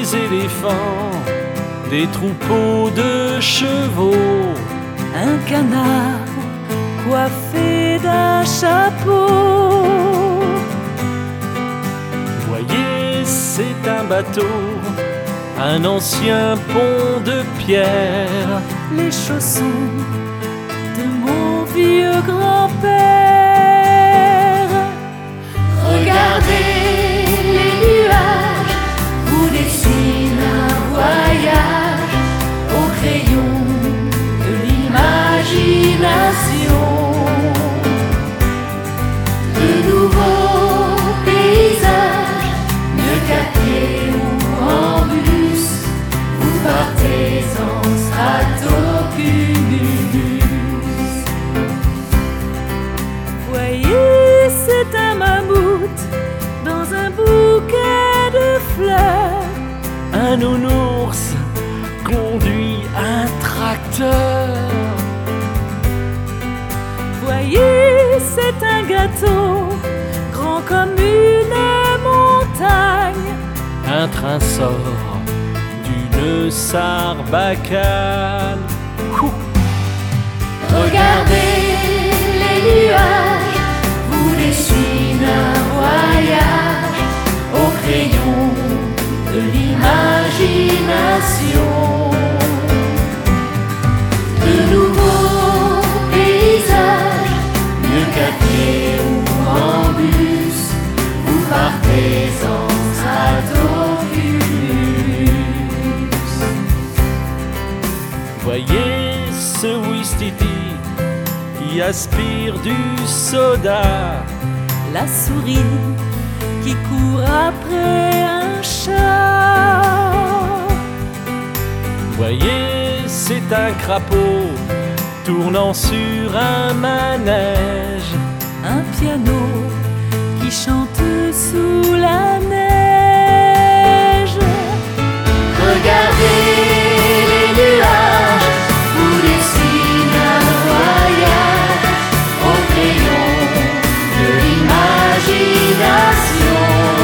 des éléphants, des troupeaux de chevaux, un canard coiffé d'un chapeau. Voyez, c'est un bateau, un ancien pont de pierre, Les chaussons de mon vieux grand-père. Regardez, les nuages vous dessinent un voyage au crayon de l'imagination. De nouveaux paysages, mieux qu'à pied ou en bus, vous partez en stratocumulus. Voyez, c'est un mammouth dans un bouquet de fleurs. un nounours conduit un tracteur. Voyez, c'est un gâteau grand comme une montagne. Un train sort d'une sarbacane. Regardez, les nuages vous dessinent un voyage au crayon de l'imagination. De nouveaux paysages, mieux qu'à pied ou en bus, vous partez en stratocumulus. Voyez ce Ouistiti qui aspire du soda, La souris qui court après un chat. Voyez, c'est un crapaud tournant sur un manège, Un piano qui chante sous la neige. Regardez, les nuages vous dessinent un voyage au crayon de l'imagination.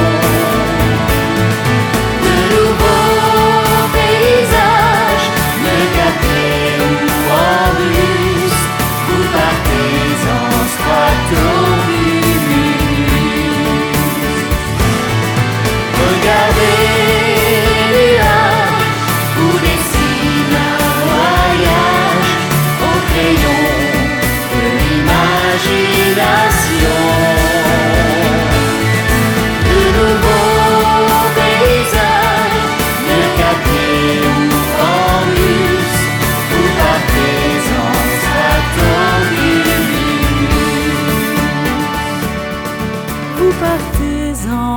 De nouveaux paysages, mieux qu'à pied ou en bus, vous partez en stratocumulus. Regardez, les nuages vous dessinent un voyage au crayon de l'imagination. De nouveaux paysages, mieux qu'à pied ou en bus, vous partez en stratocumulus. Vous partez en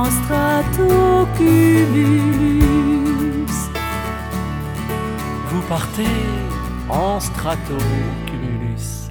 stratocumulus. vous partez en stratocumulus.